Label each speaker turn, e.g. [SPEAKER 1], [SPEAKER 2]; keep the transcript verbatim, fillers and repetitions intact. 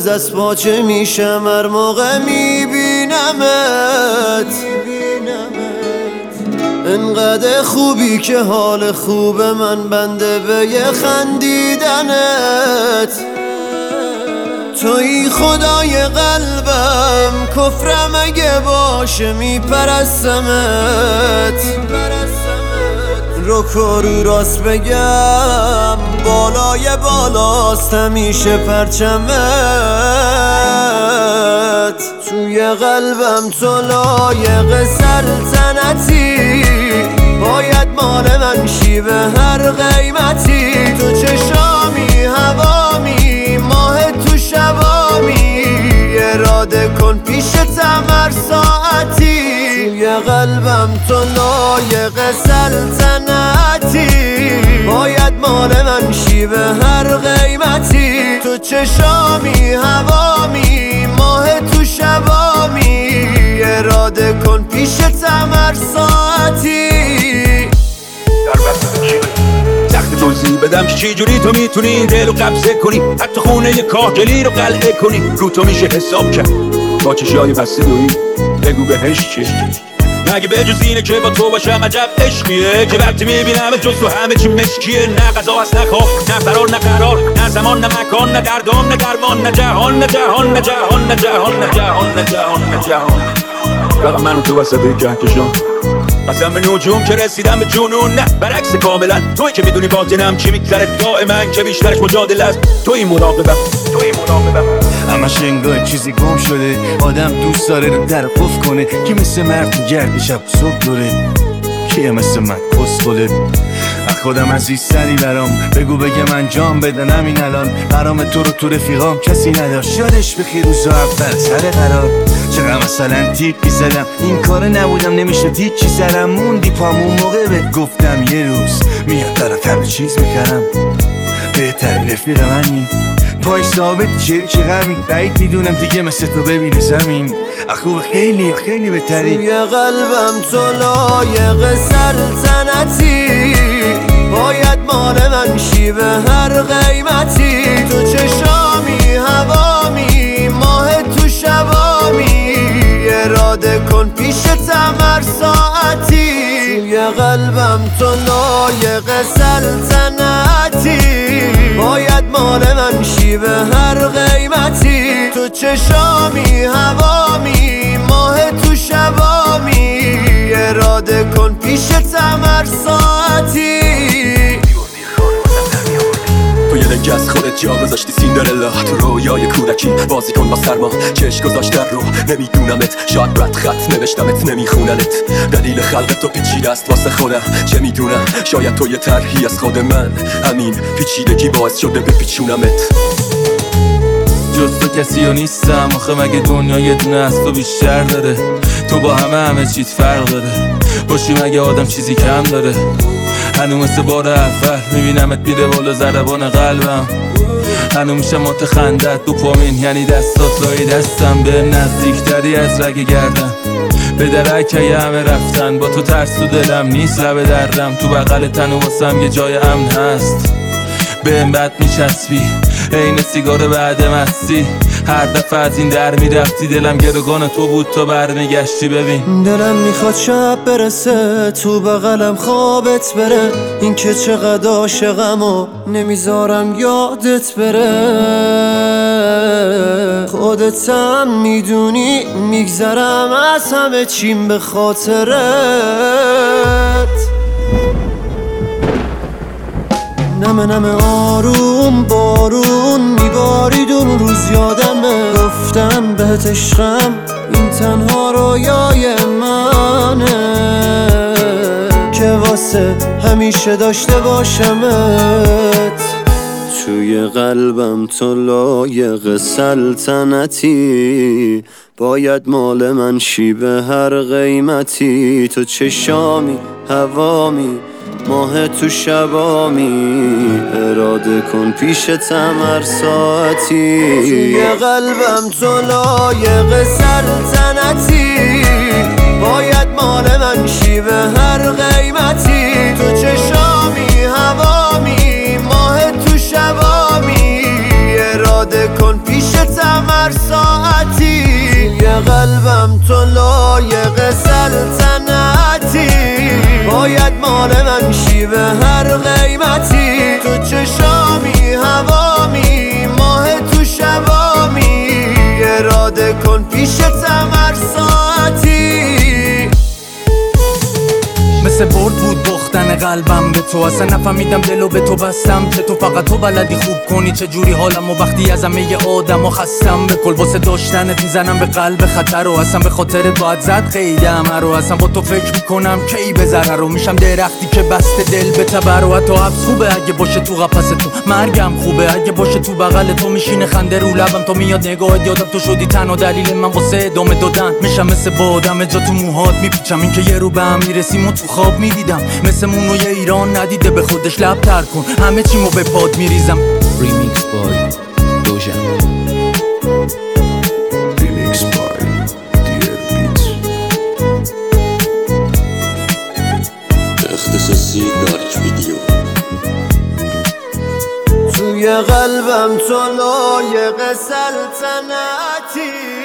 [SPEAKER 1] دست پاچه میشم هر موقع میبینمت. انقدر خوبی که حال خوب من بنده به یه خندیدنت. توی خدای قلبم، کفرم اگه باشه میپرستمت. رو کرو راست بگم، بالای بالاست همیشه پرچمت. توی قلبم تو لایق سلطنتی، باید مال من شی به هر قیمتی. تو چشامی هوامی، ماه تو شبامی، اراده کن پیشتم هر ساعتی. توی قلبم تو لایق سلطنتی، باید مال من شی به هر قیمتی. تو چشامی هوامی، ماه تو شبامی، اراده کن پیشتم هر ساعتی.
[SPEAKER 2] سخت توضیح بدم که چی جوری تو میتونی دل رو قبضه کنی، حتی خونه یه کاهگلی رو قلعه کنی. رو تو میشه حساب کرد با چشای بسته دویی، بگو بهش چی؟ مگه به جز اینه که با تو باشم عجب عشقیه، که وقتی میبینم جز تو همه چی مشکیه. نه غذا هست، نه خواب، نه فرار، نه قرار، نه زمان، نه مکان، نه دردام، نه درمان، نه جهان، نه جهان، نه جهان، نه جهان، نه جهان، نه جهان، نه جهان. فقط من و تو وسط کهکشان، قسم به نجوم که رسیدم به جنون. نه برعکس کاملا، توی که میدونی باطنم چی میگذره دائما، که بیشترش مجادله است. توی مراقبم، توی مراقبم.
[SPEAKER 3] همش انگار چیزی گم شده، آدم دوست داره رو در قفل کنه. کی مثل مرد گرد شب صبح دوره، کیه مثل من کسخله. از خودم عزیزتری برام بگو بگم انجام بدن همین الان. برام تو رو تو رفیقام کسی نداشت، یادش بخیر روزا اول سر قرار. چقدر مثلا تیپی زدم، این کار نبودم نمیشد هیچی سرم. موندی پامون موقع بهت گفتم یه روز میاد طرف همه چیز میکردم. بهترین رفیق منی، پای ثابت چه چه غمی. بعید میدونم دیگه مثل تو ببینه زمین. اخو خیلی خیلی بهتری.
[SPEAKER 1] توی قلبم تو لایق سلطنتی، باید مال من شی به هر قیمتی. تو چشامی هوامی، ماه تو شبامی، اراده کن پیشتم هر ساعتی. توی قلبم تو لایق سلطنتی، باید مال من شی به هر قیمتی. تو چشامی هوامی، ماه تو شبامی، اراده کن پیشتم هر ساعتی.
[SPEAKER 4] تو یه دنگه از خودت جا گذاشتی سیندرلا، تو رویای کودکی بازی کن با سرما. چشم گذاشتن رو نمیدونمت، شاید رد خط نوشتمت نمیخوننت. دلیل خلق تو پیچیده است واسه خودم، چه میدونم شاید تو یه طرحی از خود من. همین پیچیدگی باعث شده بپیچونمت.
[SPEAKER 5] جز تو کسی و نیستم آخه، مگه دنیا یه دونه از تو بیشتر داره؟ تو با همه همه چیز فرق داره، باشی مگه آدم چیزی کم داره؟ هنو مثل بار اول میبینمت میره بالا ضربان قلبم. هنو میشه متخندت دوپامین، یعنی دستات لای دستم. به نزدیکتری از رگ گردن، به درکه همه رفتن. با تو ترس تو دلم نیست، لب دردم تو بغل تن و واسم یه جای امن هست. به این بد میچسبی عین سیگار بعد مستی. هر دفعه از این در میرفتی دلم گروگان تو بود تا برمیگشتی. ببین
[SPEAKER 1] دلم میخواد شب برسه تو بغلم خوابت بره. این که چقدر عاشقم و نمیذارم یادت بره. خودت هم میدونی میگذرم از همه چیم به خاطرت. نمه نمه آروم بارون میبارید اون روز یادمه. گفتم بهت عشقم این تنها رویای منه، که واسه همیشه داشته باشمت. توی قلبم تو لایق سلطنتی، باید مال من شی به هر قیمتی. تو چشامی هوامی، ماه تو شبامی، اراده کن پیشتم هر ساعتی. توی قلبم تو لایق سلطنتی، باید مال من شی به هر قیمتی. تو چشامی هوامی، ماه تو شبامی، اراده کن پیشتم قلبم تو لایق سلطنتی، باید مال من شی به هر قیمتی. تو چشامی هوامی ماه تو شبامی، اراده کن پیشتم هر ساعتی.
[SPEAKER 5] مثل برد بود باختن قلبم به تو، اصلا نفهمیدم دلو به تو بستم که تو فقط تو بلدی خوب کنی چه جوری حالم و وقتی از همه آدم و خستم به کل. واسه داشتنت میزنم به قلب خطر و اصلا به خاطرت باید زد قیده همه رو. اصلا با تو فکر میکنم کی به ضرر رو میشم درختی که بسته دل به تبر. و حتی حبس خوبه اگه باشه تو قفس تو، مرگم خوبه اگه باشه تو بغل تو. میشینه خنده رو لبم تو میاد نگاهت یادم تو شدی تنها دلیل من واسه ادامه دادن. میشم مثل بادم جا تو موهات میپیچم، این که یه رو به هم میرسیم و تو خواب میدیدم. مثل مونوی ایران ندیده به خودش لب تر کن، همه چیمو به پاد میریزم.
[SPEAKER 6] ریمیکس بای دوژن،
[SPEAKER 3] ریمیکس بای دیر بیت.
[SPEAKER 7] اختصاصی دارک ویدیو.
[SPEAKER 1] توی قلبم تو لایق سلطنتی،